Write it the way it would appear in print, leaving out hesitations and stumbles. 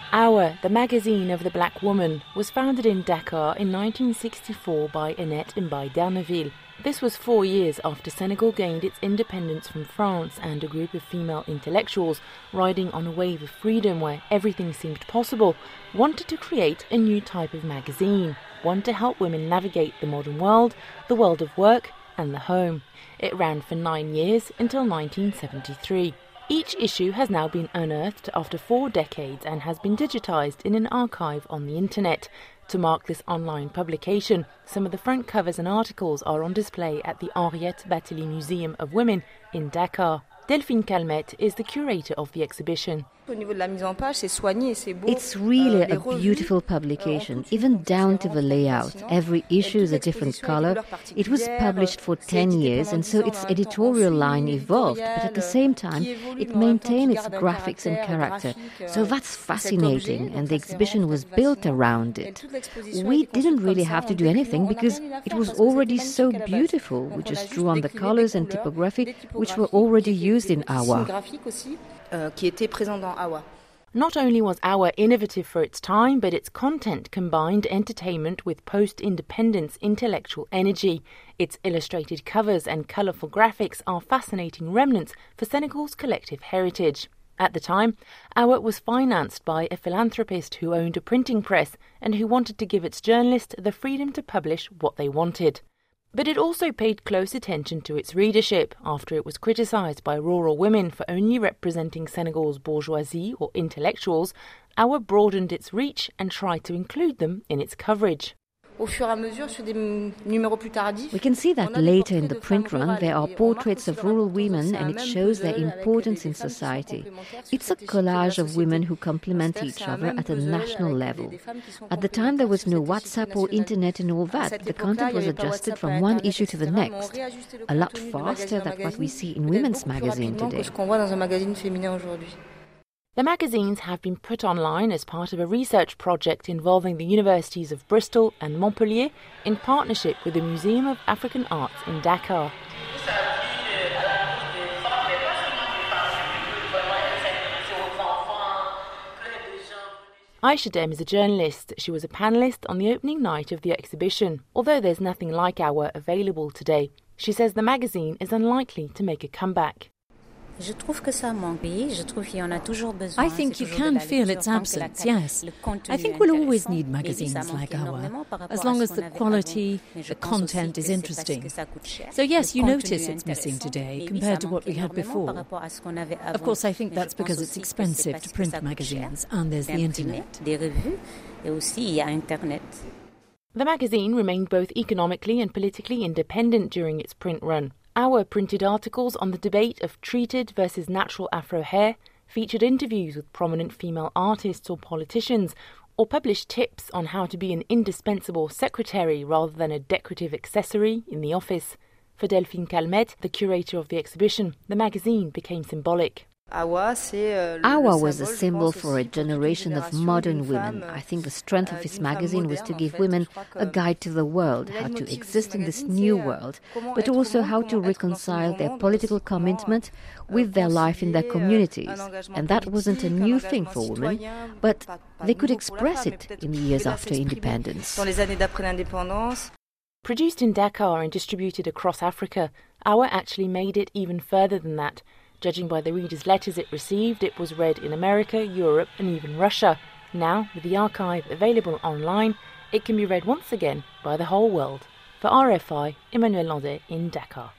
Hour, the magazine of the black woman, was founded in Dakar in 1964 by Annette Mbaye d'Arneville. This was 4 years after Senegal gained its independence from France, and a group of female intellectuals, riding on a wave of freedom where everything seemed possible, wanted to create a new type of magazine, one to help women navigate the modern world, the world of work and the home. It ran for 9 years until 1973. Each issue has now been unearthed after 4 decades and has been digitized in an archive on the internet. To mark this online publication, some of the front covers and articles are on display at the Henriette Bathily Museum of Women in Dakar. Delphine Calmette is the curator of the exhibition. It's really a beautiful publication, even down to the layout. Every issue is a different color. It was published for 10 years, and so its editorial line evolved, but at the same time it maintained its graphics and character. So that's fascinating, and the exhibition was built around it. We didn't really have to do anything because it was already so beautiful. We just drew on the colors and typography which were already used in Awa. Not only was Awa innovative for its time, but its content combined entertainment with post-independence intellectual energy. Its illustrated covers and colourful graphics are fascinating remnants for Senegal's collective heritage. At the time, Awa was financed by a philanthropist who owned a printing press and who wanted to give its journalists the freedom to publish what they wanted. But it also paid close attention to its readership after it was criticised by rural women for only representing Senegal's bourgeoisie or intellectuals. Awa broadened its reach and tried to include them in its coverage. We can see that later in the print run there are portraits of rural women, and it shows their importance in society. It's a collage of women who complement each other at a national level. At the time there was no WhatsApp or internet and all that. The content was adjusted from one issue to the next, a lot faster than what we see in women's magazines today. The magazines have been put online as part of a research project involving the universities of Bristol and Montpellier in partnership with the Museum of African Arts in Dakar. Aisha Dem is a journalist. She was a panellist on the opening night of the exhibition. Although there's nothing like Awa available today, she says the magazine is unlikely to make a comeback. I think you can feel its absence, yes. I think we'll always need magazines like Awa, as long as the quality, the content is interesting. So yes, you notice it's missing today compared to what we had before. Of course, I think that's because it's expensive to print magazines, and there's the internet. The magazine remained both economically and politically independent during its print run. Awa printed articles on the debate of treated versus natural Afro hair, featured interviews with prominent female artists or politicians, or published tips on how to be an indispensable secretary rather than a decorative accessory in the office. For Delphine Calmette, the curator of the exhibition, the magazine became symbolic. Awa was a symbol for a generation of modern women. I think the strength of this magazine was to give women a guide to the world, how to exist in this new world, but also how to reconcile their political commitment with their life in their communities. And that wasn't a new thing for women, but they could express it in the years after independence. Produced in Dakar and distributed across Africa, Awa actually made it even further than that. Judging by the readers' letters it received, it was read in America, Europe and even Russia. Now, with the archive available online, it can be read once again by the whole world. For RFI, Emmanuel Landais in Dakar.